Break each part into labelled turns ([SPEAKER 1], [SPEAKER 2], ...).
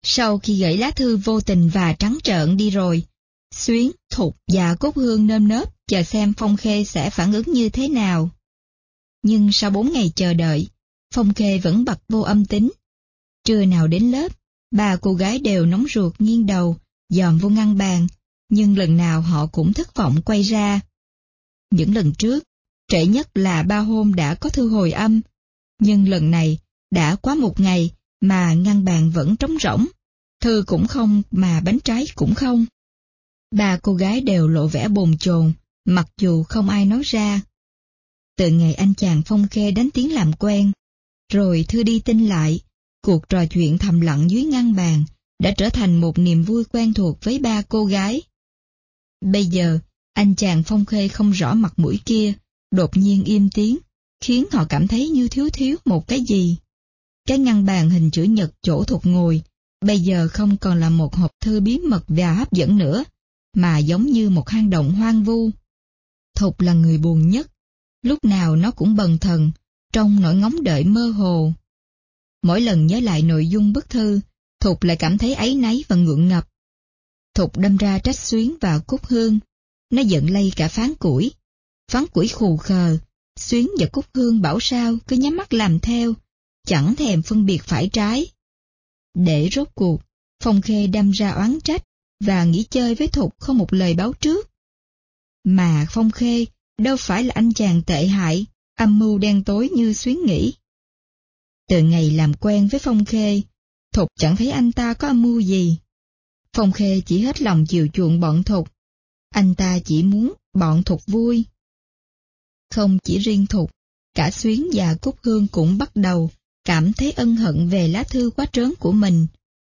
[SPEAKER 1] Sau khi gửi lá thư vô tình và trắng trợn đi rồi, Xuyến, Thục và Cúc Hương nơm nớp chờ xem Phong Khê sẽ phản ứng như thế nào. Nhưng sau 4 ngày chờ đợi, Phong Khê vẫn bật vô âm tín. Trưa nào đến lớp, ba cô gái đều nóng ruột nghiêng đầu, dòm vô ngăn bàn, nhưng lần nào họ cũng thất vọng quay ra. Những lần trước, trễ nhất là 3 hôm đã có thư hồi âm, nhưng lần này đã quá 1 ngày mà ngăn bàn vẫn trống rỗng, thư cũng không mà bánh trái cũng không. Ba cô gái đều lộ vẻ bồn chồn, mặc dù không ai nói ra. Từ ngày anh chàng Phong Khê đánh tiếng làm quen, rồi thư đi tin lại, cuộc trò chuyện thầm lặng dưới ngăn bàn đã trở thành một niềm vui quen thuộc với ba cô gái. Bây giờ, anh chàng Phong Khê không rõ mặt mũi kia, đột nhiên im tiếng, khiến họ cảm thấy như thiếu một cái gì. Cái ngăn bàn hình chữ nhật chỗ Thục ngồi, bây giờ không còn là một hộp thư bí mật và hấp dẫn nữa, mà giống như một hang động hoang vu. Thục là người buồn nhất, lúc nào nó cũng bần thần, trong nỗi ngóng đợi mơ hồ. Mỗi lần nhớ lại nội dung bức thư, Thục lại cảm thấy áy náy và ngượng ngập. Thục đâm ra trách Xuyến và Cúc Hương, nó giận lây cả Phán Củi. Phán Củi khù khờ, Xuyến và Cúc Hương bảo sao cứ nhắm mắt làm theo, chẳng thèm phân biệt phải trái. Để rốt cuộc, Phong Khê đâm ra oán trách và nghỉ chơi với Thục không một lời báo trước. Mà Phong Khê đâu phải là anh chàng tệ hại, âm mưu đen tối như Xuyến nghĩ. Từ ngày làm quen với Phong Khê, Thục chẳng thấy anh ta có âm mưu gì. Phong Khê chỉ hết lòng chiều chuộng bọn Thục, anh ta chỉ muốn bọn Thục vui. Không chỉ riêng Thục, cả Xuyến và Cúc Hương cũng bắt đầu cảm thấy ân hận về lá thư quá trớn của mình.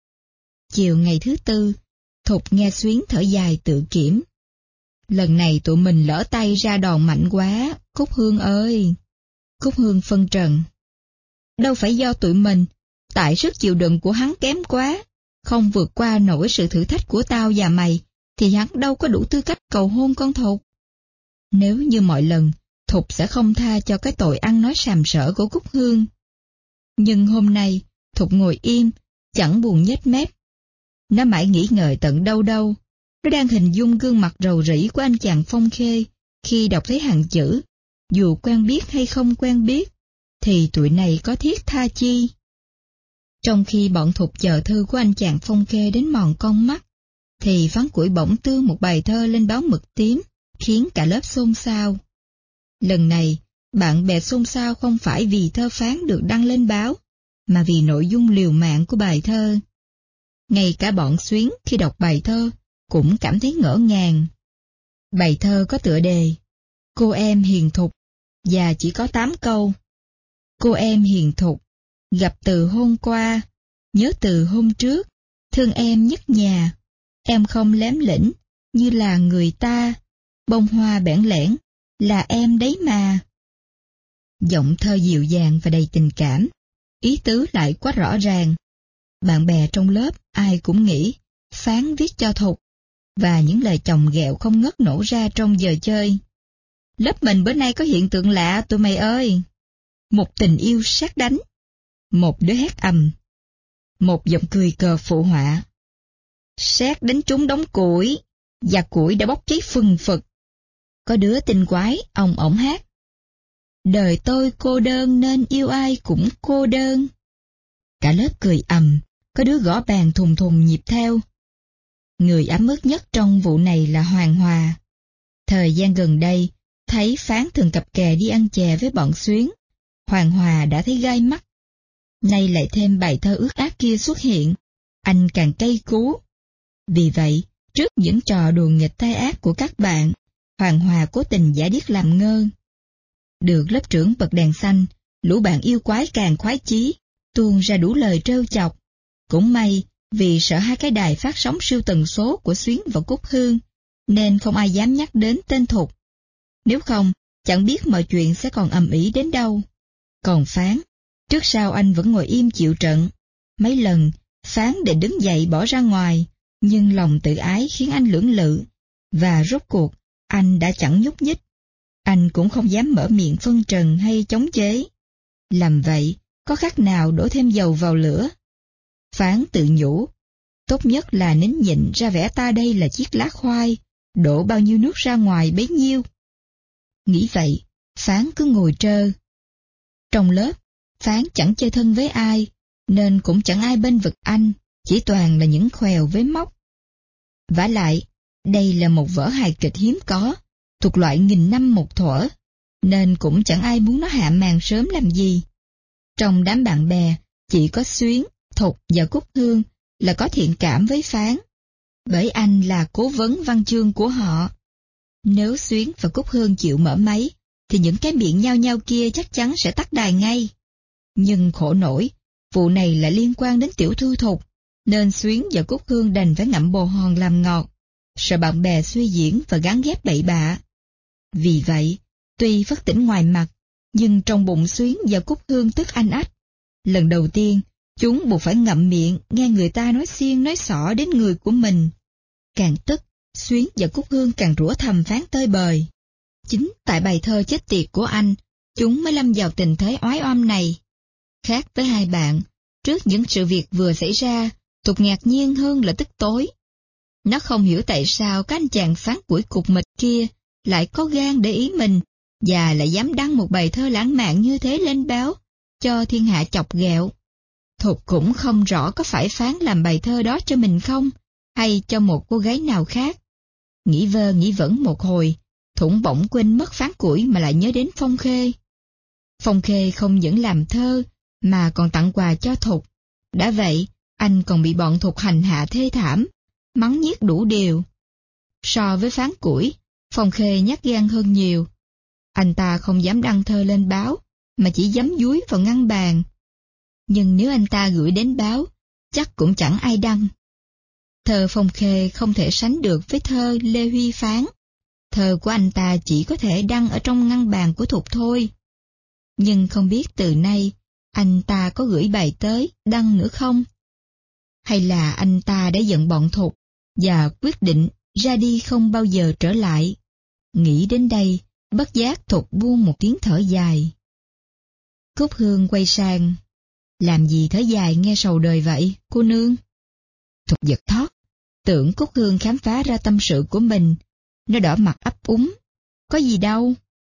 [SPEAKER 1] Chiều ngày thứ Tư, Thục nghe Xuyến thở dài tự kiểm. Lần này tụi mình lỡ tay ra đòn mạnh quá, Cúc Hương ơi. Cúc Hương phân trần. Đâu phải do tụi mình, tại sức chịu đựng của hắn kém quá, không vượt qua nổi sự thử thách của tao và mày, thì hắn đâu có đủ tư cách cầu hôn con Thục. Nếu như mọi lần, Thục sẽ không tha cho cái tội ăn nói sàm sỡ của Cúc Hương. Nhưng hôm nay, Thục ngồi im, chẳng buồn nhếch mép. Nó mãi nghĩ ngợi tận đâu đâu. Nó đang hình dung gương mặt rầu rĩ của anh chàng Phong Khê khi đọc thấy hàng chữ, dù quen biết hay không quen biết, thì tụi này có thiết tha chi. Trong khi bọn Thục chờ thư của anh chàng Phong Khê đến mòn con mắt, thì Phán Củi bỗng tương một bài thơ lên báo mực tím, khiến cả lớp xôn xao. Lần này, bạn bè xôn xao không phải vì thơ Phán được đăng lên báo, mà vì nội dung liều mạng của bài thơ. Ngay cả bọn Xuyến khi đọc bài thơ cũng cảm thấy ngỡ ngàng. Bài thơ có tựa đề Cô em hiền thục và chỉ có 8 câu. Cô em hiền thục, gặp từ hôm qua, nhớ từ hôm trước, thương em nhất nhà, em không lém lĩnh như là người ta, bông hoa bẽn lẽn là em đấy mà. Giọng thơ dịu dàng và đầy tình cảm, ý tứ lại quá rõ ràng. Bạn bè trong lớp ai cũng nghĩ Phán viết cho Thục, và những lời chồng ghẹo không ngớt nổ ra trong giờ chơi. Lớp mình bữa nay có hiện tượng lạ tụi mày ơi. Một tình yêu sát đánh. Một đứa hét ầm. Một giọng cười cờ phụ họa. Sát đánh trúng đống củi, và củi đã bốc cháy phừng phực. Có đứa tinh quái, ông ổng hát. Đời tôi cô đơn nên yêu ai cũng cô đơn. Cả lớp cười ầm, có đứa gõ bàn thùng thùng nhịp theo. Người ấm ức nhất trong vụ này là Hoàng Hòa. Thời gian gần đây, thấy Phán thường cặp kè đi ăn chè với bọn Xuyến, Hoàng Hòa đã thấy gai mắt. Nay lại thêm bài thơ ước ác kia xuất hiện, anh càng cay cú. Vì vậy, trước những trò đùa nghịch tai ác của các bạn, Hoàng Hòa cố tình giả điếc làm ngơ. Được lớp trưởng bật đèn xanh, lũ bạn yêu quái càng khoái chí, tuôn ra đủ lời trêu chọc. Cũng may, vì sợ hai cái đài phát sóng siêu tần số của Xuyến và Cúc Hương, nên không ai dám nhắc đến tên Thục. Nếu không, chẳng biết mọi chuyện sẽ còn ầm ĩ đến đâu. Còn Phán, trước sau anh vẫn ngồi im chịu trận. Mấy lần, Phán định đứng dậy bỏ ra ngoài, nhưng lòng tự ái khiến anh lưỡng lự, và rốt cuộc, anh đã chẳng nhúc nhích. Anh cũng không dám mở miệng phân trần hay chống chế. Làm vậy, có khác nào đổ thêm dầu vào lửa. Phán tự nhủ, Tốt nhất là nín nhịn ra vẻ ta đây là chiếc lá khoai, đổ bao nhiêu nước ra ngoài bấy nhiêu. Nghĩ vậy, Phán cứ ngồi trơ. Trong lớp, Phán chẳng chơi thân với ai, nên cũng chẳng ai bênh vực anh, chỉ toàn là những khoèo với móc. Vả lại, đây là một vở hài kịch hiếm có, thuộc loại nghìn năm một thuở, nên cũng chẳng ai muốn nó hạ màn sớm làm gì. Trong đám bạn bè, chỉ có Xuyến, Thục và Cúc Hương là có thiện cảm với Phán, bởi anh là cố vấn văn chương của họ. Nếu Xuyến và Cúc Hương chịu mở máy, thì những cái miệng nhao nhao kia chắc chắn sẽ tắt đài ngay. Nhưng khổ nổi, vụ này lại liên quan đến tiểu thư Thục, nên Xuyến và Cúc Hương đành phải ngậm bồ hòn làm ngọt, sợ bạn bè suy diễn và gán ghép bậy bạ. Vì vậy, tuy phất tỉnh ngoài mặt, nhưng trong bụng Xuyến và Cúc Hương tức anh ách. Lần đầu tiên, chúng buộc phải ngậm miệng nghe người ta nói xiên nói xỏ đến người của mình. Càng tức, Xuyến và Cúc Hương càng rủa thầm Phán tơi bời. Chính tại bài thơ chết tiệt của anh, chúng mới lâm vào tình thế oái oăm này. Khác với hai bạn, trước những sự việc vừa xảy ra, Thục ngạc nhiên hơn là tức tối. Nó không hiểu tại sao các anh chàng Phán củi cục mịch kia lại có gan để ý mình, và lại dám đăng một bài thơ lãng mạn như thế lên báo, cho thiên hạ chọc ghẹo. Thục cũng không rõ có phải Phán làm bài thơ đó cho mình không, hay cho một cô gái nào khác. Nghĩ vơ nghĩ vẩn một hồi, Thủng bỗng quên mất Phán củi mà lại nhớ đến Phong Khê. Phong Khê không những làm thơ, mà còn tặng quà cho Thục. Đã vậy, anh còn bị bọn Thục hành hạ thê thảm, mắng nhiếc đủ điều. So với Phán củi, Phong Khê nhát gan hơn nhiều. Anh ta không dám đăng thơ lên báo, mà chỉ dám dúi vào ngăn bàn. Nhưng nếu anh ta gửi đến báo, chắc cũng chẳng ai đăng. Thơ Phong Khê không thể sánh được với thơ Lê Huy Phán. Thơ của anh ta chỉ có thể đăng ở trong ngăn bàn của Thục thôi. Nhưng không biết từ nay, anh ta có gửi bài tới, đăng nữa không? Hay là anh ta đã giận bọn Thục, và quyết định ra đi không bao giờ trở lại? Nghĩ đến đây, bất giác Thục buông một tiếng thở dài. Cúc Hương quay sang. Làm gì thở dài nghe sầu đời vậy, cô nương? Thục giật thót, tưởng Cúc Hương khám phá ra tâm sự của mình. Nó đỏ mặt ấp úng. Có gì đâu.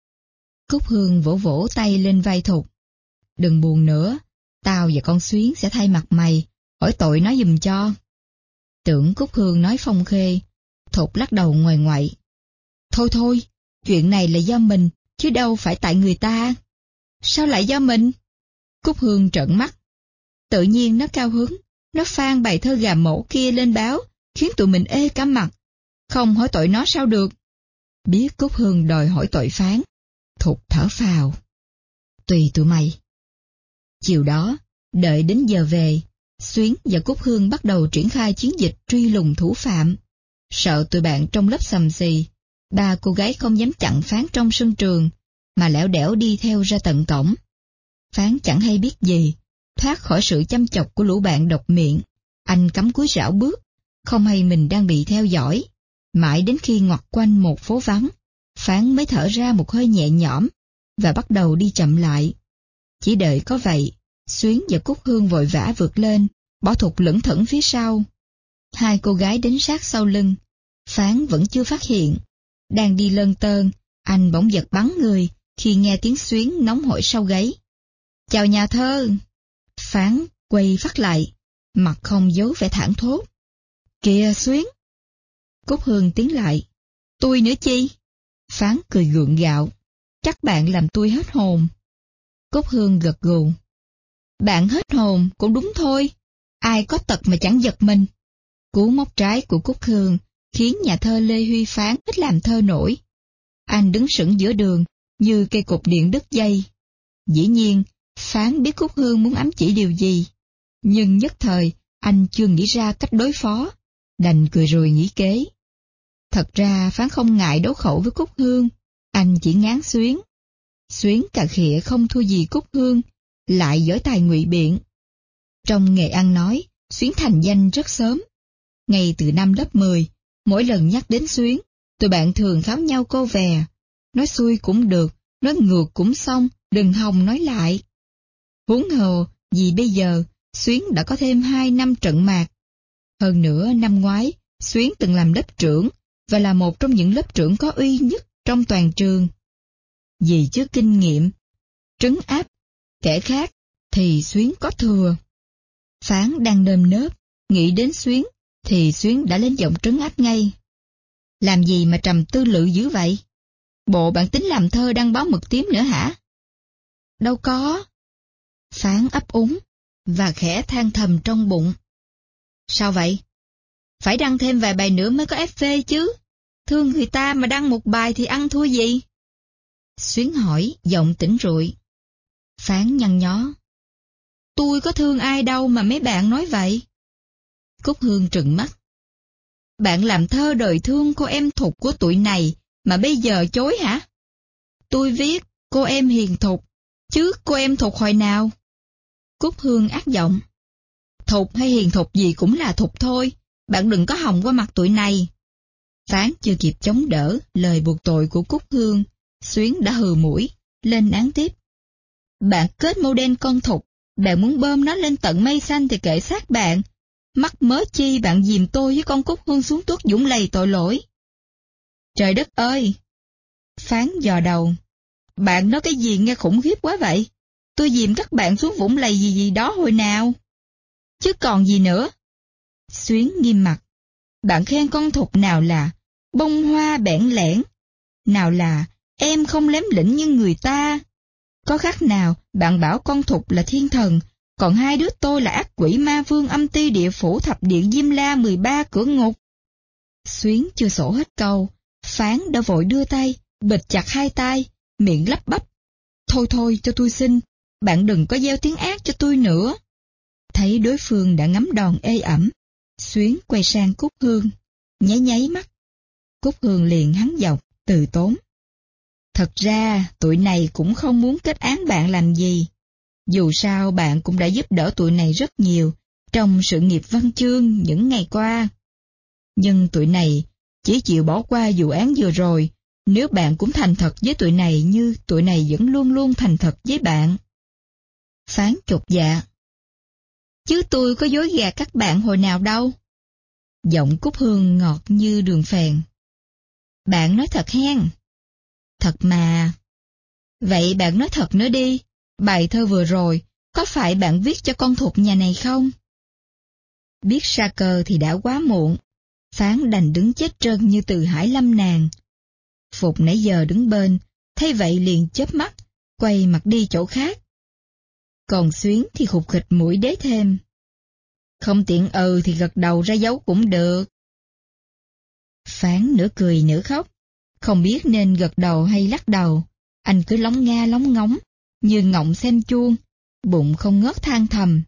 [SPEAKER 1] Cúc Hương vỗ vỗ tay lên vai Thục. Đừng buồn nữa, tao và con Xuyến sẽ thay mặt mày, hỏi tội nó giùm cho. Tưởng Cúc Hương nói Phong Khê, Thục lắc đầu ngoài ngoại. Thôi thôi, chuyện này là do mình, chứ đâu phải tại người ta. Sao lại do mình? Cúc Hương trợn mắt. Tự nhiên nó cao hứng, nó phang bài thơ gà mổ kia lên báo, khiến tụi mình ê cả mặt. Không hỏi tội nó sao được? Biết Cúc Hương đòi hỏi tội Phán, Thục thở phào. Tùy tụi mày. Chiều đó, đợi đến giờ về, Xuyến và Cúc Hương bắt đầu triển khai chiến dịch truy lùng thủ phạm. Sợ tụi bạn trong lớp xầm xì, ba cô gái không dám chặn Phán trong sân trường, mà lẻo đẻo đi theo ra tận cổng. Phán chẳng hay biết gì, thoát khỏi sự chăm chọc của lũ bạn độc miệng. Anh cắm cúi rảo bước, không hay mình đang bị theo dõi. Mãi đến khi ngoặt quanh một phố vắng, Phán mới thở ra một hơi nhẹ nhõm, và bắt đầu đi chậm lại. Chỉ đợi có vậy, Xuyến và Cúc Hương vội vã vượt lên, bỏ Thục lững thững phía sau. Hai cô gái đến sát sau lưng, Phán vẫn chưa phát hiện. Đang đi lơn tơn, anh bỗng giật bắn người khi nghe tiếng Xuyến nóng hổi sau gáy. Chào nhà thơ. Phán quay phát lại, mặt không giấu vẻ thảng thốt. Kìa Xuyến. Cúc Hương tiến lại. Tôi nữa chi? Phán cười gượng gạo. Chắc bạn làm tôi hết hồn. Cúc Hương gật gù. Bạn hết hồn cũng đúng thôi. Ai có tật mà chẳng giật mình. Cú móc trái của Cúc Hương khiến nhà thơ Lê Huy Phán ít làm thơ nổi. Anh đứng sững giữa đường như cây cột điện đứt dây. Dĩ nhiên, Phán biết Cúc Hương muốn ám chỉ điều gì. Nhưng nhất thời, anh chưa nghĩ ra cách đối phó. Đành cười rồi nghĩ kế. Thật ra Phán không ngại đấu khẩu với Cúc Hương. Anh chỉ ngán Xuyến. Xuyến cà khịa không thua gì Cúc Hương, lại giỏi tài ngụy biện. Trong nghề ăn nói, Xuyến thành danh rất sớm. Ngay từ năm lớp 10, mỗi lần nhắc đến Xuyến, tụi bạn thường kháo nhau câu vè. Nói xuôi cũng được, nói ngược cũng xong, đừng hòng nói lại. Huống hồ, vì bây giờ, Xuyến đã có thêm 2 năm trận mạc. Hơn nữa năm ngoái, Xuyến từng làm lớp trưởng và là một trong những lớp trưởng có uy nhất trong toàn trường. Vì trước kinh nghiệm, trấn áp, kẻ khác thì Xuyến có thừa. Phán đang nơm nớp, nghĩ đến Xuyến, thì Xuyến đã lên giọng trấn áp ngay. Làm gì mà trầm tư lự dữ vậy? Bộ bạn tính làm thơ đăng báo Mực Tím nữa hả? Đâu có. Phán ấp úng, và khẽ than thầm trong bụng. Sao vậy? Phải đăng thêm vài bài nữa mới có FV chứ. Thương người ta mà đăng một bài thì ăn thua gì? Xuyến hỏi, giọng tỉnh rụi. Phán nhăn nhó. Tôi có thương ai đâu mà mấy bạn nói vậy? Cúc Hương trừng mắt. Bạn làm thơ đời thương cô em Thục của tụi này mà bây giờ chối hả? Tôi viết cô em hiền Thục, chứ cô em Thục hồi nào? Cúc Hương ác giọng. Thục hay hiền Thục gì cũng là Thục thôi, bạn đừng có hòng qua mặt tụi này. Phán chưa kịp chống đỡ lời buộc tội của Cúc Hương, Xuyến đã hừ mũi, lên án tiếp. Bạn kết mô đen con Thục, bạn muốn bơm nó lên tận mây xanh thì kệ xác bạn. Mắc mớ chi bạn dìm tôi với con Cúc Hương xuống tuốt dũng lầy tội lỗi. Trời đất ơi! Phán dò đầu. Bạn nói cái gì nghe khủng khiếp quá vậy? Tôi dìm các bạn xuống vũng lầy gì gì đó hồi nào? Chứ còn gì nữa? Xuyến nghiêm mặt. Bạn khen con Thục nào là bông hoa bẽn lẽn, nào là em không lém lĩnh như người ta. Có khác nào bạn bảo con Thục là thiên thần, còn hai đứa tôi là ác quỷ ma vương âm ti địa phủ thập điện Diêm La 13 cửa ngục. Xuyến chưa sổ hết câu, Phán đã vội đưa tay, bịt chặt hai tay, miệng lắp bắp. Thôi thôi cho tôi xin, bạn đừng có gieo tiếng ác cho tôi nữa. Thấy đối phương đã ngắm đòn ê ẩm, Xuyến quay sang Cúc Hương, nháy nháy mắt. Cúc Hương liền hắn giọng, từ tốn. Thật ra, tụi này cũng không muốn kết án bạn làm gì. Dù sao bạn cũng đã giúp đỡ tụi này rất nhiều trong sự nghiệp văn chương những ngày qua. Nhưng tụi này chỉ chịu bỏ qua vụ án vừa rồi nếu bạn cũng thành thật với tụi này như tụi này vẫn luôn luôn thành thật với bạn. Phán chột dạ. Chứ tôi có dối gạt các bạn hồi nào đâu. Giọng Cúc Hương ngọt như đường phèn. Bạn nói thật hen. Thật mà. Vậy bạn nói thật nữa đi, bài thơ vừa rồi, có phải bạn viết cho con Thục nhà này không? Biết sa cơ thì đã quá muộn, Phán đành đứng chết trân như từ Hải Lâm nàng. Phục nãy giờ đứng bên, thấy vậy liền chớp mắt, quay mặt đi chỗ khác. Còn Xuyến thì khục khịch mũi đế thêm. Không tiện thì gật đầu ra dấu cũng được. Phán nửa cười nửa khóc, không biết nên gật đầu hay lắc đầu. Anh cứ lóng nga lóng ngóng, như ngọng xem chuông, bụng không ngớt than thầm.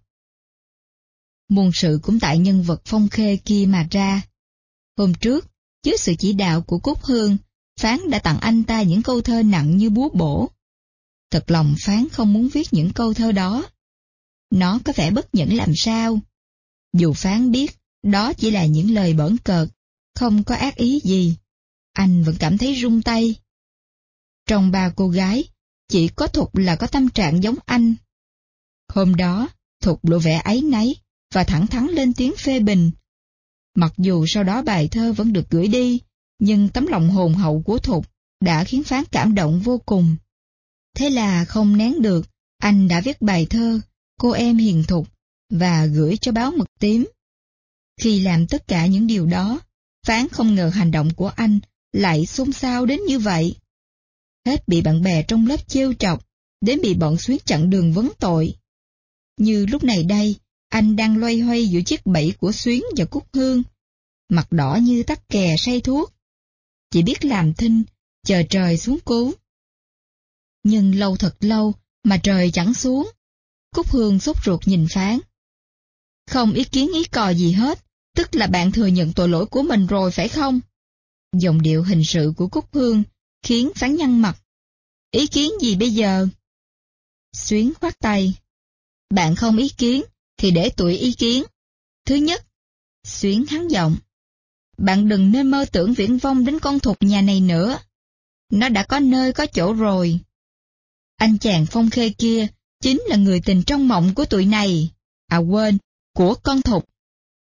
[SPEAKER 1] Muôn sự cũng tại nhân vật Phong Khê kia mà ra. Hôm trước, dưới sự chỉ đạo của Cúc Hương, Phán đã tặng anh ta những câu thơ nặng như búa bổ. Thật lòng Phán không muốn viết những câu thơ đó. Nó có vẻ bất nhẫn làm sao. Dù Phán biết đó chỉ là những lời bỡn cợt, không có ác ý gì, anh vẫn cảm thấy run tay. Trong ba cô gái, chỉ có Thục là có tâm trạng giống anh. Hôm đó, Thục lộ vẻ áy náy và thẳng thắn lên tiếng phê bình. Mặc dù sau đó bài thơ vẫn được gửi đi, nhưng tấm lòng hồn hậu của Thục đã khiến Phán cảm động vô cùng. Thế là không nén được, anh đã viết bài thơ Cô em hiền Thục và gửi cho báo Mực Tím. Khi làm tất cả những điều đó, Phán không ngờ hành động của anh lại xôn xao đến như vậy. Hết bị bạn bè trong lớp trêu chọc, đến bị bọn Xuyến chặn đường vấn tội. Như lúc này đây, anh đang loay hoay giữa chiếc bẫy của Xuyến và Cúc Hương, mặt đỏ như tắc kè say thuốc. Chỉ biết làm thinh, chờ trời xuống cứu. Nhưng lâu thật lâu mà trời chẳng xuống. Cúc Hương sốt ruột nhìn Phán. Không ý kiến ý cò gì hết, tức là bạn thừa nhận tội lỗi của mình rồi phải không? Giọng điệu hình sự của Cúc Hương khiến Phán nhăn mặt. Ý kiến gì bây giờ? Xuyến khoát tay. Bạn không ý kiến, thì để tụi ý kiến. Thứ nhất, Xuyến hắn giọng. Bạn đừng nên mơ tưởng viễn vông đến con Thục nhà này nữa. Nó đã có nơi có chỗ rồi. Anh chàng Phong Khê kia chính là người tình trong mộng của tụi này. À quên, của con Thục.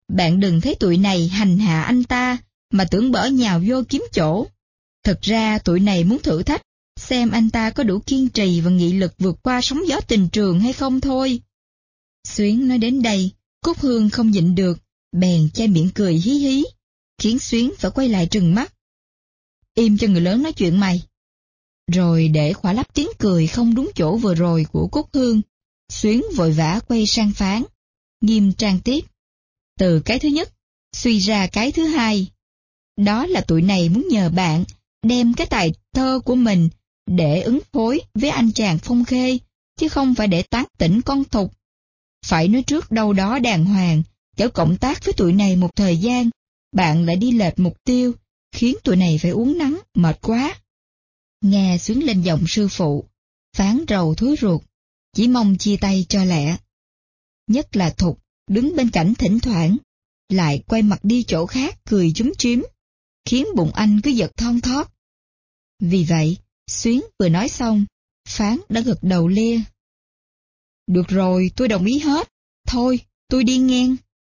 [SPEAKER 1] Bạn đừng thấy tụi này hành hạ anh ta mà tưởng bở nhào vô kiếm chỗ. Thực ra tụi này muốn thử thách, xem anh ta có đủ kiên trì và nghị lực vượt qua sóng gió tình trường hay không thôi. Xuyến nói đến đây, Cúc Hương không nhịn được, bèn che miệng cười hí hí, khiến Xuyến phải quay lại trừng mắt. Im cho người lớn nói chuyện mày. Rồi để khỏa lấp tiếng cười không đúng chỗ vừa rồi của Cúc Hương, Xuyến vội vã quay sang Phán, nghiêm trang tiếp. Từ cái thứ nhất, suy ra cái thứ hai. Đó là tụi này muốn nhờ bạn đem cái tài thơ của mình để ứng phối với anh chàng Phong Khê, chứ không phải để tán tỉnh con Thục. Phải nói trước đâu đó đàng hoàng, chở cộng tác với tụi này một thời gian, bạn lại đi lệch mục tiêu, khiến tụi này phải uống nắng, mệt quá. Nghe Xuyến lên giọng sư phụ, Phán rầu thối ruột, chỉ mong chia tay cho lẹ. Nhất là Thục, đứng bên cạnh thỉnh thoảng, lại quay mặt đi chỗ khác cười chúm chím, khiến bụng anh cứ giật thon thót. Vì vậy, Xuyến vừa nói xong, Phán đã gật đầu lia. Được rồi, tôi đồng ý hết. Thôi, tôi đi ngang.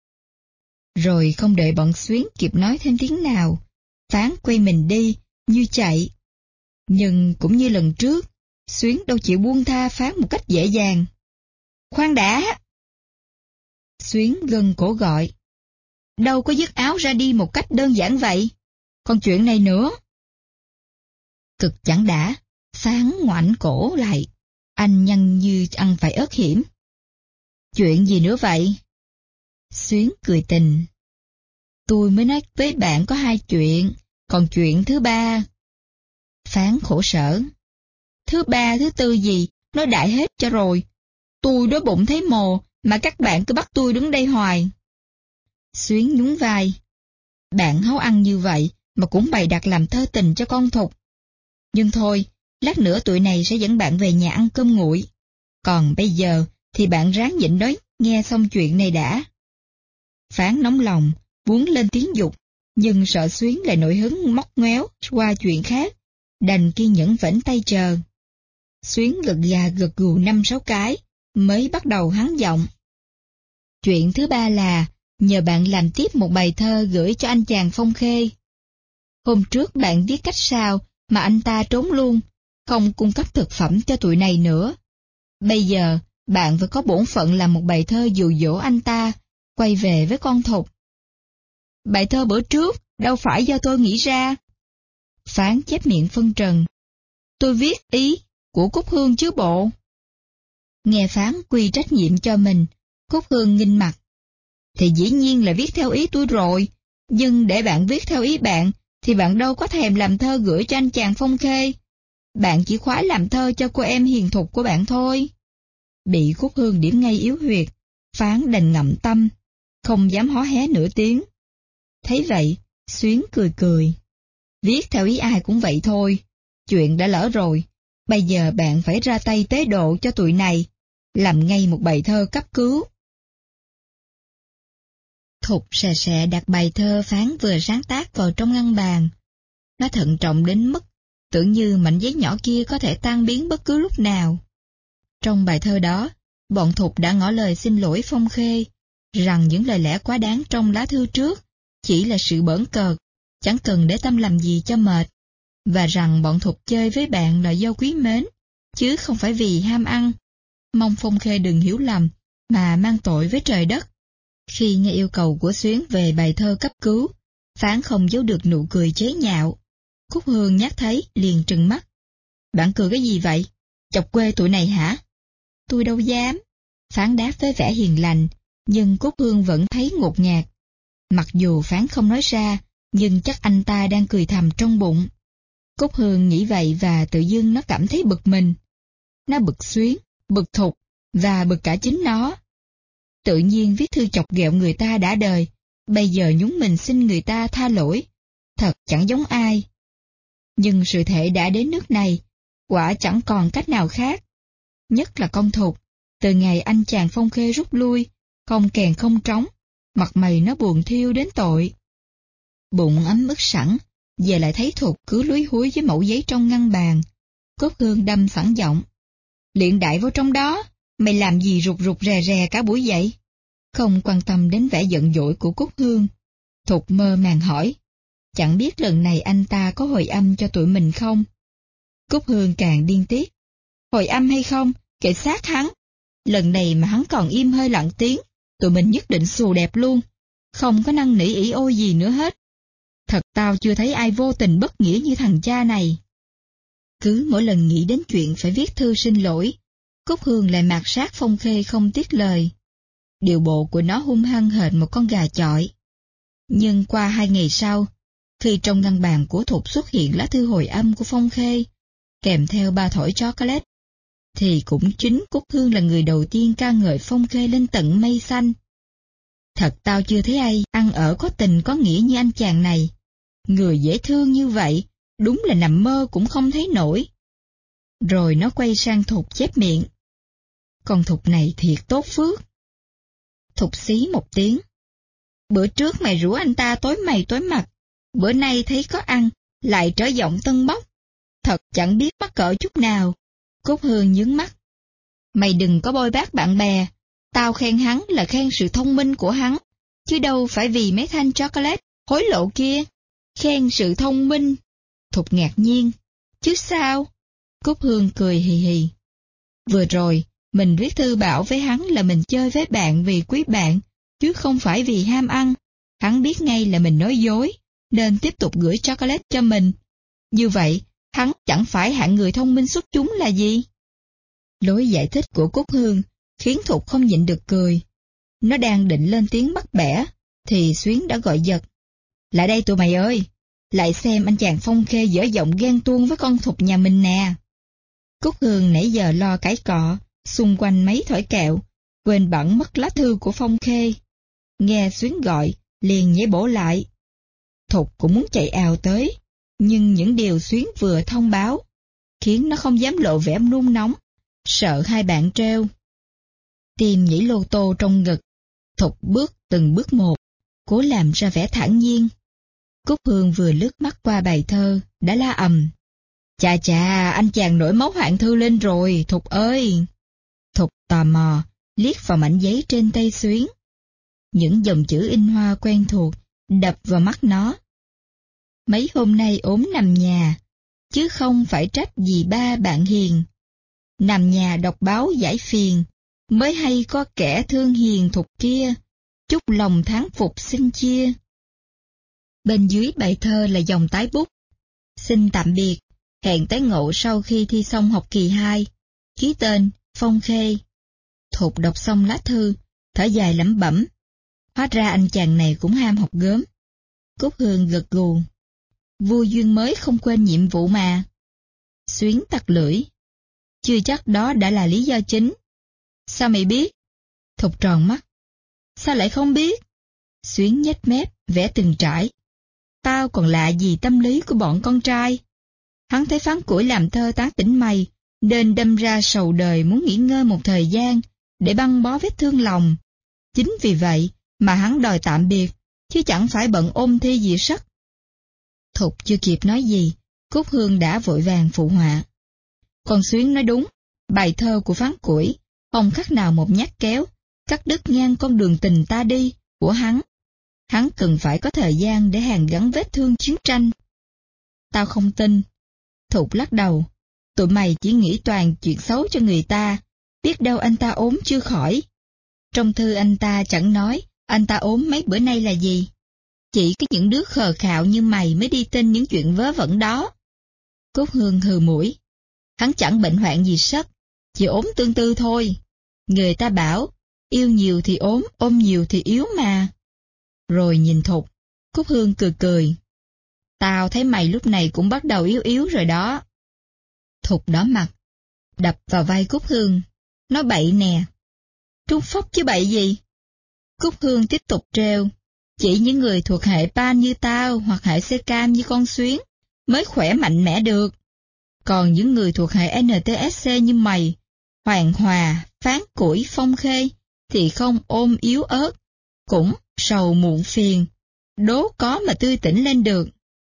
[SPEAKER 1] Rồi không đợi bọn Xuyến kịp nói thêm tiếng nào, Phán quay mình đi, như chạy. Nhưng cũng như lần trước, Xuyến đâu chịu buông tha Phán một cách dễ dàng. Khoan đã! Xuyến gân cổ gọi. Đâu có dứt áo ra đi một cách đơn giản vậy. Còn chuyện này nữa. Cực chẳng đã, Phán ngoảnh cổ lại. Anh nhăn như ăn phải ớt hiểm. Chuyện gì nữa vậy? Xuyến cười tình. Tôi mới nói với bạn có hai chuyện, còn chuyện thứ ba. Phán khổ sở. Thứ ba thứ tư gì, nói đại hết cho rồi. Tôi đói bụng thấy mồ, mà các bạn cứ bắt tôi đứng đây hoài. Xuyến nhún vai. Bạn háu ăn như vậy, mà cũng bày đặt làm thơ tình cho con Thục. Nhưng thôi, lát nữa tụi này sẽ dẫn bạn về nhà ăn cơm nguội. Còn bây giờ thì bạn ráng nhịn đói, nghe xong chuyện này đã. Phán nóng lòng, muốn lên tiếng dục, nhưng sợ Xuyến lại nổi hứng móc ngoéo qua chuyện khác, đành kiên nhẫn vẫy tay chờ. Xuyến gật gà gật gù 5-6 cái, mới bắt đầu hắn giọng. Chuyện thứ ba là, nhờ bạn làm tiếp một bài thơ gửi cho anh chàng Phong Khê. Hôm trước bạn viết cách sao mà anh ta trốn luôn, không cung cấp thực phẩm cho tụi này nữa. Bây giờ, bạn phải có bổn phận làm một bài thơ dụ dỗ anh ta, quay về với con Thục. Bài thơ bữa trước, đâu phải do tôi nghĩ ra. Phán chép miệng phân trần. Tôi viết ý của Cúc Hương chứ bộ. Nghe Phán quy trách nhiệm cho mình, Cúc Hương nghinh mặt. Thì dĩ nhiên là viết theo ý tôi rồi, nhưng để bạn viết theo ý bạn, thì bạn đâu có thèm làm thơ gửi cho anh chàng Phong Khê. Bạn chỉ khoái làm thơ cho cô em hiền thục của bạn thôi. Bị Cúc Hương điểm ngay yếu huyệt, Phán đành ngậm tâm, không dám hó hé nửa tiếng. Thấy vậy, Xuyến cười cười. Viết theo ý ai cũng vậy thôi, chuyện đã lỡ rồi, bây giờ bạn phải ra tay tế độ cho tụi này, làm ngay một bài thơ cấp cứu. Thục sè sè đặt bài thơ Phán vừa sáng tác vào trong ngăn bàn. Nó thận trọng đến mức, tưởng như mảnh giấy nhỏ kia có thể tan biến bất cứ lúc nào. Trong bài thơ đó, bọn Thục đã ngỏ lời xin lỗi Phong Khê, rằng những lời lẽ quá đáng trong lá thư trước chỉ là sự bỡn cợt, chẳng cần để tâm làm gì cho mệt, và rằng bọn Thục chơi với bạn là do quý mến, chứ không phải vì ham ăn. Mong Phong Khê đừng hiểu lầm, mà mang tội với trời đất. Khi nghe yêu cầu của Xuyến về bài thơ cấp cứu, Phán không giấu được nụ cười chế nhạo. Cúc Hương nhát thấy, liền trừng mắt. Bạn cười cái gì vậy? Chọc quê tụi này hả? Tôi đâu dám. Phán đáp với vẻ hiền lành, nhưng Cúc Hương vẫn thấy ngột ngạt. Mặc dù Phán không nói ra, nhưng chắc anh ta đang cười thầm trong bụng. Cúc Hương nghĩ vậy và tự dưng nó cảm thấy bực mình. Nó bực Xuyến, bực Thục, và bực cả chính nó. Tự nhiên viết thư chọc ghẹo người ta đã đời, bây giờ nhúng mình xin người ta tha lỗi. Thật chẳng giống ai. Nhưng sự thể đã đến nước này, quả chẳng còn cách nào khác. Nhất là con Thục, từ ngày anh chàng Phong Khê rút lui, không kèn không trống, mặt mày nó buồn thiêu đến tội. Bụng ấm ức sẵn, giờ lại thấy Thục cứ lúi húi với mẩu giấy trong ngăn bàn. Cốt Hương đâm sẵn giọng. Liện đại vô trong đó, mày làm gì rụt rụt rè rè cả buổi vậy? Không quan tâm đến vẻ giận dỗi của Cúc Hương, Thục mơ màng hỏi, chẳng biết lần này anh ta có hồi âm cho tụi mình không? Cúc Hương càng điên tiết. Hồi âm hay không, kệ xác hắn. Lần này mà hắn còn im hơi lặng tiếng, tụi mình nhất định xù đẹp luôn, không có năn nỉ ỷ ôi gì nữa hết. Thật tao chưa thấy ai vô tình bất nghĩa như thằng cha này. Cứ mỗi lần nghĩ đến chuyện phải viết thư xin lỗi, Cúc Hương lại mạt sát Phong Khê không tiếc lời. Điệu bộ của nó hung hăng hệt một con gà chọi. Nhưng qua 2 ngày sau, khi trong ngăn bàn của Thục xuất hiện lá thư hồi âm của Phong Khê, kèm theo 3 thỏi chocolate, thì cũng chính Cúc Hương là người đầu tiên ca ngợi Phong Khê lên tận mây xanh. Thật tao chưa thấy ai ăn ở có tình có nghĩa như anh chàng này. Người dễ thương như vậy, đúng là nằm mơ cũng không thấy nổi. Rồi nó quay sang Thục chép miệng. Con Thục này thiệt tốt phước. Thục xí một tiếng. Bữa trước mày rủ anh ta tối mày tối mặt, bữa nay thấy có ăn, lại trở giọng tân bốc. Thật chẳng biết mắc cỡ chút nào. Cúc Hương nhướng mắt. Mày đừng có bôi bác bạn bè, tao khen hắn là khen sự thông minh của hắn, chứ đâu phải vì mấy thanh chocolate hối lộ kia. Khen sự thông minh. Thục ngạc nhiên. Chứ sao? Cúc Hương cười hì hì. Vừa rồi, mình viết thư bảo với hắn là mình chơi với bạn vì quý bạn, chứ không phải vì ham ăn. Hắn biết ngay là mình nói dối, nên tiếp tục gửi chocolate cho mình. Như vậy, hắn chẳng phải hạng người thông minh xuất chúng là gì? Lối giải thích của Cúc Hương khiến Thục không nhịn được cười. Nó đang định lên tiếng bắt bẻ, thì Xuyến đã gọi giật. Lại đây tụi mày ơi, lại xem anh chàng Phong Khê dở giọng ghen tuông với con Thục nhà mình nè. Cúc Hương nãy giờ lo cãi cọ, xung quanh mấy thỏi kẹo, quên bẵng mất lá thư của Phong Khê. Nghe Xuyến gọi, liền nhảy bổ lại. Thục cũng muốn chạy ào tới, nhưng những điều Xuyến vừa thông báo, khiến nó không dám lộ vẻ nôn nóng, sợ hai bạn trêu. Tim nhảy lô tô trong ngực, Thục bước từng bước một, cố làm ra vẻ thản nhiên. Cúc Hương vừa lướt mắt qua bài thơ, đã la ầm. Chà chà, anh chàng nổi máu hoạn thư lên rồi, Thục ơi! Thục tò mò, liếc vào mảnh giấy trên tay Xuyến. Những dòng chữ in hoa quen thuộc, đập vào mắt nó. Mấy hôm nay ốm nằm nhà, chứ không phải trách gì ba bạn hiền. Nằm nhà đọc báo giải phiền, mới hay có kẻ thương hiền Thục kia, chúc lòng tháng phục xin chia. Bên dưới bài thơ là dòng tái bút. Xin tạm biệt, hẹn tái ngộ sau khi thi xong học kỳ 2. Ký tên, Phong Khê. Thục đọc xong lá thư, thở dài lẩm bẩm. Hóa ra anh chàng này cũng ham học gớm. Cúc Hương gật gù. Vui duyên mới không quên nhiệm vụ mà. Xuyến tặc lưỡi. Chưa chắc đó đã là lý do chính. Sao mày biết? Thục tròn mắt. Sao lại không biết? Xuyến nhếch mép, vẽ từng trải. Tao còn lạ gì tâm lý của bọn con trai. Hắn thấy Phán Củi làm thơ tán tỉnh mày, nên đâm ra sầu đời muốn nghỉ ngơi một thời gian, để băng bó vết thương lòng. Chính vì vậy mà hắn đòi tạm biệt, chứ chẳng phải bận ôn thi gì sắc. Thục chưa kịp nói gì, Cúc Hương đã vội vàng phụ họa. Con Xuyến nói đúng, bài thơ của Phán Củi không khác nào một nhát kéo, cắt đứt ngang con đường tình ta đi của hắn. Hắn cần phải có thời gian để hàn gắn vết thương chiến tranh. Tao không tin. Thục lắc đầu. Tụi mày chỉ nghĩ toàn chuyện xấu cho người ta, biết đâu anh ta ốm chưa khỏi. Trong thư anh ta chẳng nói anh ta ốm mấy bữa nay là gì. Chỉ có những đứa khờ khạo như mày mới đi tin những chuyện vớ vẩn đó. Cúc Hương hừ mũi. Hắn chẳng bệnh hoạn gì sất, chỉ ốm tương tư thôi. Người ta bảo, yêu nhiều thì ốm, ôm nhiều thì yếu mà. Rồi nhìn Thục, Cúc Hương cười cười. Tao thấy mày lúc này cũng bắt đầu yếu yếu rồi đó. Thục đỏ mặt, đập vào vai Cúc Hương. Nói bậy nè. Trung phốc chứ bậy gì? Cúc Hương tiếp tục trêu. Chỉ những người thuộc hệ Pan như tao hoặc hệ C cam như con Xuyến mới khỏe mạnh mẽ được. Còn những người thuộc hệ NTSC như mày, Hoàng Hòa, Phán Củi, Phong Khê thì không ôm yếu ớt, cũng sầu muộn phiền, đố có mà tươi tỉnh lên được.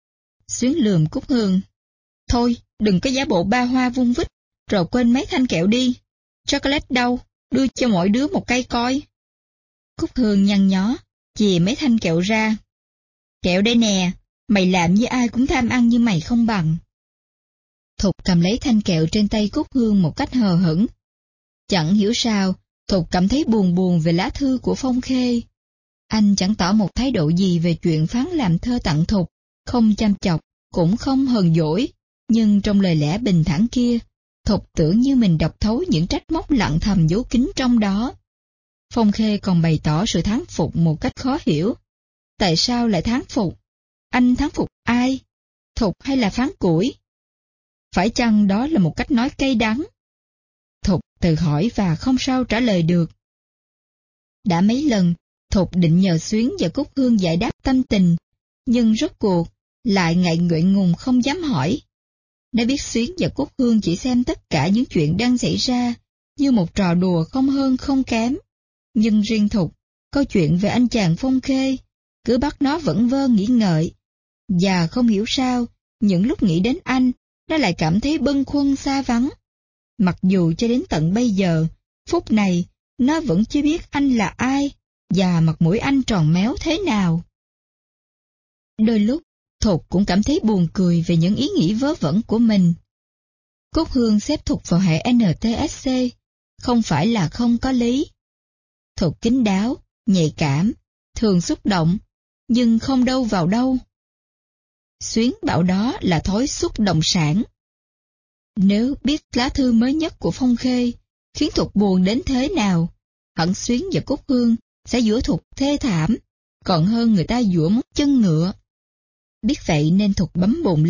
[SPEAKER 1] Xuyến lườm Cúc Hương. Thôi, đừng có giả bộ ba hoa vung vít, rồi quên mấy thanh kẹo đi. Chocolate đâu, đưa cho mỗi đứa một cây coi. Cúc Hương nhăn nhó, chìa mấy thanh kẹo ra. Kẹo đây nè, mày làm như ai cũng tham ăn như mày không bằng. Thục cầm lấy thanh kẹo trên tay Cúc Hương một cách hờ hững. Chẳng hiểu sao, Thục cảm thấy buồn buồn về lá thư của Phong Khê. Anh chẳng tỏ một thái độ gì về chuyện Phán làm thơ tặng Thục, không chăm chọc, cũng không hờn dỗi, nhưng trong lời lẽ bình thản kia, Thục tưởng như mình đọc thấu những trách móc lặng thầm giấu kín trong đó. Phong Khê còn bày tỏ sự thán phục một cách khó hiểu. Tại sao lại thán phục? Anh thán phục ai? Thục hay là Phán Củi? Phải chăng đó là một cách nói cay đắng? Thục tự hỏi và không sao trả lời được. Đã mấy lần, Thục định nhờ Xuyến và Cúc Hương giải đáp tâm tình, nhưng rốt cuộc lại ngại ngượng ngùng không dám hỏi. Đã biết Xuyến và Cúc Hương chỉ xem tất cả những chuyện đang xảy ra như một trò đùa không hơn không kém. Nhưng riêng Thục, câu chuyện về anh chàng Phong Khê, cứ bắt nó vẩn vơ nghĩ ngợi. Và không hiểu sao, những lúc nghĩ đến anh, nó lại cảm thấy bâng khuâng xa vắng. Mặc dù cho đến tận bây giờ, phút này, nó vẫn chưa biết anh là ai, và mặt mũi anh tròn méo thế nào. Đôi lúc, Thục cũng cảm thấy buồn cười về những ý nghĩ vớ vẩn của mình. Cúc Hương xếp Thục vào hệ NTSC, không phải là không có lý. Thục kín đáo, nhạy cảm, thường xúc động, nhưng không đâu vào đâu. Xuyến bảo đó là thói xúc động sản. Nếu biết lá thư mới nhất của Phong Khê khiến Thục buồn đến thế nào, hẳn Xuyến và Cúc Hương sẽ giũa Thục thê thảm, còn hơn người ta giũa mất chân ngựa. Biết vậy nên Thục bấm bụng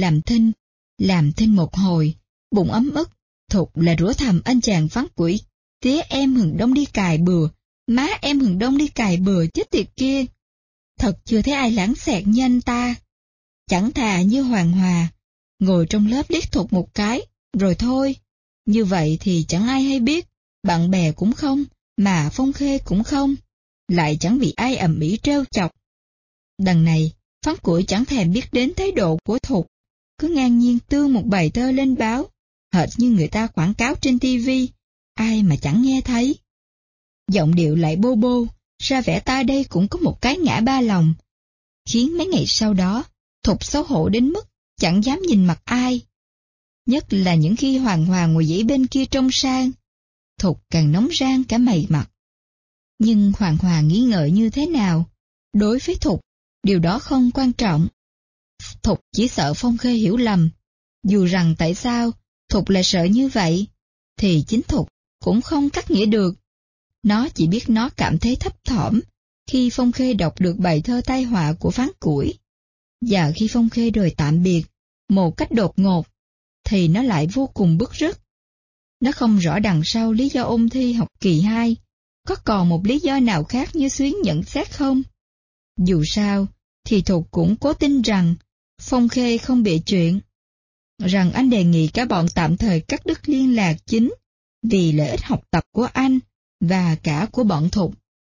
[SPEAKER 1] làm thinh một hồi, bụng ấm ức. Thục là rủa thầm anh chàng Phán Củi, tía em hừng đông đi cài bừa, má em hừng đông đi cài bừa chết tiệt kia. Thật chưa thấy ai lãng xẹt như anh ta. Chẳng thà như Hoàng Hòa, ngồi trong lớp liếc Thục một cái, rồi thôi. Như vậy thì chẳng ai hay biết, bạn bè cũng không, mà Phong Khê cũng không, lại chẳng bị ai ầm ĩ trêu chọc. Đằng này, Phán Củi chẳng thèm biết đến thái độ của Thục, cứ ngang nhiên tương một bài thơ lên báo, hệt như người ta quảng cáo trên tivi, ai mà chẳng nghe thấy. Giọng điệu lại bô bô, ra vẻ ta đây cũng có một cái ngã ba lòng, khiến mấy ngày sau đó, Thục xấu hổ đến mức chẳng dám nhìn mặt ai. Nhất là những khi Hoàng Hòa ngồi dãy bên kia trông sang, Thục càng nóng rang cả mày mặt. Nhưng Hoàng Hòa nghĩ ngợi như thế nào, đối với Thục, điều đó không quan trọng. Thục chỉ sợ Phong Khê hiểu lầm. Dù rằng tại sao Thục lại sợ như vậy, thì chính Thục cũng không cắt nghĩa được. Nó chỉ biết nó cảm thấy thấp thỏm khi Phong Khê đọc được bài thơ tai họa của Phán Củi. Và khi Phong Khê rời tạm biệt một cách đột ngột, thì nó lại vô cùng bứt rứt. Nó không rõ đằng sau lý do ôn thi học kỳ 2, có còn một lý do nào khác như Xuyến nhận xét không? Dù sao, thì Thục cũng cố tin rằng Phong Khê không bịa chuyện, rằng anh đề nghị cả bọn tạm thời cắt đứt liên lạc chính vì lợi ích học tập của anh và cả của bọn Thục.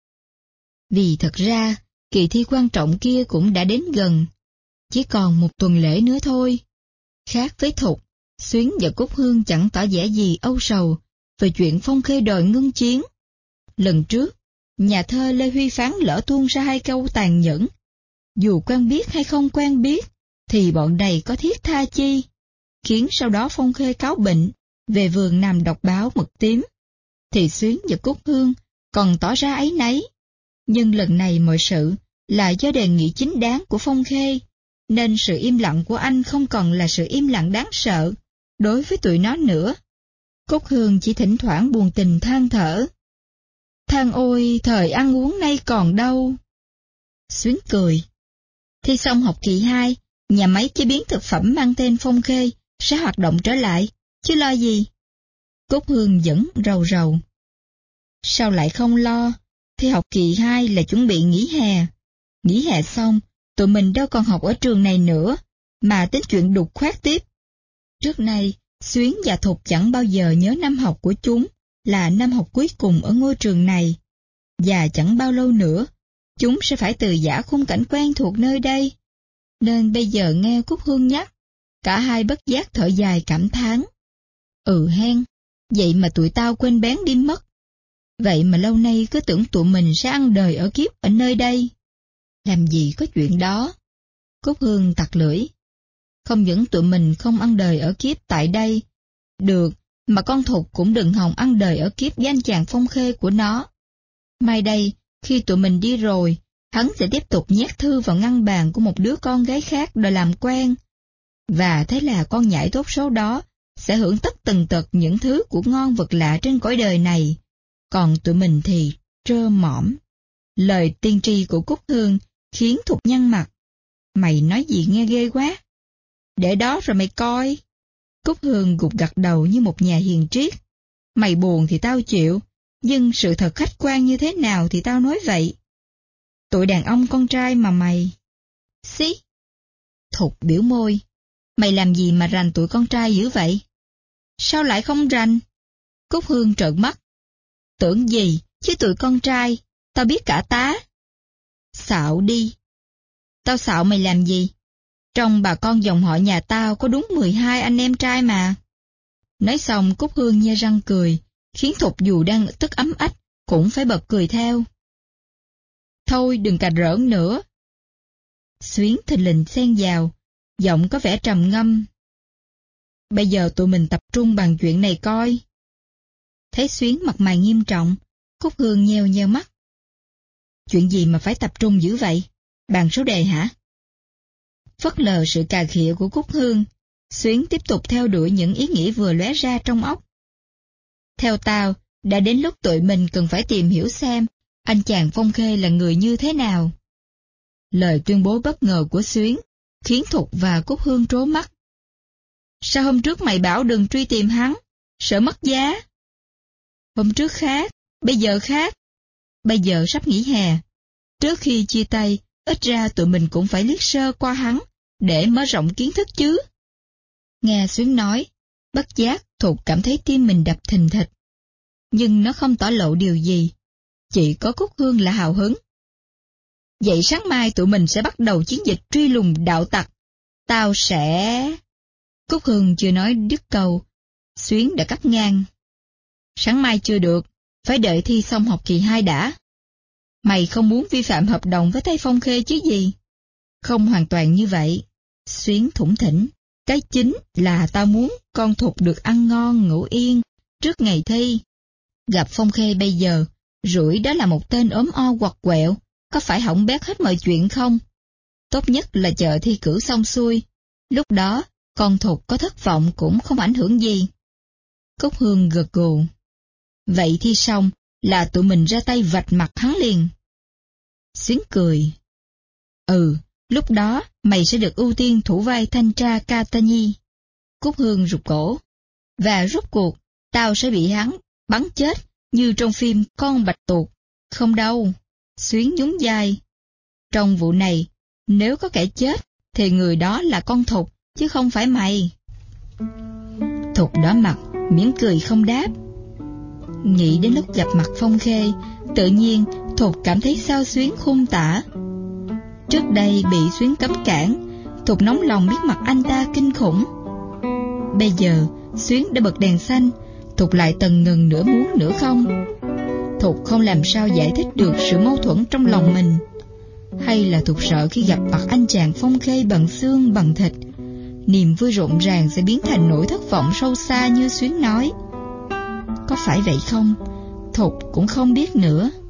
[SPEAKER 1] Vì thật ra, kỳ thi quan trọng kia cũng đã đến gần, chỉ còn một tuần lễ nữa thôi. Khác với Thục, Xuyến và Cúc Hương chẳng tỏ vẻ gì âu sầu về chuyện Phong Khê đòi ngưng chiến. Lần trước, nhà thơ Lê Huy Phán lỡ tuôn ra hai câu tàn nhẫn. Dù quen biết hay không quen biết, thì bọn này có thiết tha chi, khiến sau đó Phong Khê cáo bệnh, về vườn nằm đọc báo mực tím. Thì Xuyến và Cúc Hương còn tỏ ra áy náy. Nhưng lần này mọi sự là do đề nghị chính đáng của Phong Khê, nên sự im lặng của anh không còn là sự im lặng đáng sợ đối với tụi nó nữa. Cúc Hương chỉ thỉnh thoảng buồn tình than thở. Than ôi, thời ăn uống nay còn đâu. Xuyến cười. Thi xong học kỳ 2, nhà máy chế biến thực phẩm mang tên Phong Khê sẽ hoạt động trở lại, chứ lo gì. Cúc Hương vẫn rầu rầu. Sao lại không lo? Thi học kỳ 2 là chuẩn bị nghỉ hè. Nghỉ hè xong, tụi mình đâu còn học ở trường này nữa, mà tính chuyện đục khoét tiếp. Trước nay, Xuyến và Thục chẳng bao giờ nhớ năm học của chúng là năm học cuối cùng ở ngôi trường này. Và chẳng bao lâu nữa, chúng sẽ phải từ giã khung cảnh quen thuộc nơi đây. Nên bây giờ nghe Cúc Hương nhắc, cả hai bất giác thở dài cảm thán. Ừ hen, vậy mà tụi tao quên bén đi mất. Vậy mà lâu nay cứ tưởng tụi mình sẽ ăn đời ở kiếp ở nơi đây. Làm gì có chuyện đó. Cúc Hương tặc lưỡi. Không những tụi mình không ăn đời ở kiếp tại đây, được, mà con Thục cũng đừng hòng ăn đời ở kiếp với anh chàng Phong Khê của nó. Mai đây, khi tụi mình đi rồi, hắn sẽ tiếp tục nhét thư vào ngăn bàn của một đứa con gái khác đòi làm quen. Và thế là con nhãi tốt số đó sẽ hưởng tất tần tật những thứ của ngon vật lạ trên cõi đời này. Còn tụi mình thì trơ mỏm. Lời tiên tri của Cúc Hương khiến Thục nhăn mặt. Mày nói gì nghe ghê quá. Để đó rồi mày coi. Cúc Hương gục gặt đầu như một nhà hiền triết. Mày buồn thì tao chịu, nhưng sự thật khách quan như thế nào thì tao nói vậy. Tụi đàn ông con trai mà mày. Xí. Thục biểu môi. Mày làm gì mà rành tụi con trai dữ vậy? Sao lại không rành? Cúc Hương trợn mắt. Tưởng gì, chứ tụi con trai, tao biết cả tá. Xạo đi. Tao xạo mày làm gì? Trong bà con dòng họ nhà tao có đúng 12 anh em trai mà. Nói xong Cúc Hương nhe răng cười, khiến Thục dù đang tức ấm ách, cũng phải bật cười theo. Thôi đừng cà rỡn nữa. Xuyến thình lình xen vào, giọng có vẻ trầm ngâm. Bây giờ tụi mình tập trung bàn chuyện này coi. Thấy Xuyến mặt mày nghiêm trọng, Cúc Hương nheo nheo mắt. Chuyện gì mà phải tập trung dữ vậy? Bàn số đề hả? Phớt lờ sự cà khịa của Cúc Hương, Xuyến tiếp tục theo đuổi những ý nghĩ vừa lóe ra trong óc. Theo tao, đã đến lúc tụi mình cần phải tìm hiểu xem anh chàng Phong Khê là người như thế nào. Lời tuyên bố bất ngờ của Xuyến khiến Thục và Cúc Hương trố mắt. Sao hôm trước mày bảo đừng truy tìm hắn, sợ mất giá? Hôm trước khác, bây giờ khác. Bây giờ sắp nghỉ hè. Trước khi chia tay, ít ra tụi mình cũng phải liếc sơ qua hắn, để mở rộng kiến thức chứ. Nghe Xuyến nói, bất giác Thục cảm thấy tim mình đập thình thịch. Nhưng nó không tỏ lộ điều gì, chỉ có Cúc Hương là hào hứng. Vậy sáng mai tụi mình sẽ bắt đầu chiến dịch truy lùng đạo tặc. Tao sẽ... Cúc Hương chưa nói dứt câu, Xuyến đã cắt ngang. Sáng mai chưa được, phải đợi thi xong học kỳ 2 đã. Mày không muốn vi phạm hợp đồng với tay Phong Khê chứ gì? Không hoàn toàn như vậy. Xuyến thủng thỉnh. Cái chính là tao muốn con Thục được ăn ngon ngủ yên trước ngày thi. Gặp Phong Khê bây giờ, rủi đó là một tên ốm o quặt quẹo, có phải hỏng bét hết mọi chuyện không? Tốt nhất là chờ thi cử xong xuôi. Lúc đó, con Thục có thất vọng cũng không ảnh hưởng gì. Cúc Hương gật gù. Vậy thi xong là tụi mình ra tay vạch mặt hắn liền. Xuyến cười. Lúc đó mày sẽ được ưu tiên thủ vai thanh tra Catani. Cúc Hương rụt cổ. Và rốt cuộc, tao sẽ bị hắn bắn chết như trong phim Con Bạch Tuộc. Không đâu. Xuyến nhún vai. Trong vụ này, nếu có kẻ chết, thì người đó là con Thục, chứ không phải mày. Thục đỏ mặt, mỉm cười không đáp. Nghĩ đến lúc gặp mặt Phong Khê, tự nhiên Thục cảm thấy xao Xuyến khôn tả. Trước đây bị Xuyến cấm cản, Thục nóng lòng biết mặt anh ta kinh khủng. Bây giờ Xuyến đã bật đèn xanh, Thục lại tần ngần nửa muốn nửa không. Thục không làm sao giải thích được sự mâu thuẫn trong lòng mình. Hay là Thục sợ khi gặp mặt anh chàng Phong Khê bằng xương bằng thịt, niềm vui rộn ràng sẽ biến thành nỗi thất vọng sâu xa như Xuyến nói. Có phải vậy không? Thục cũng không biết nữa.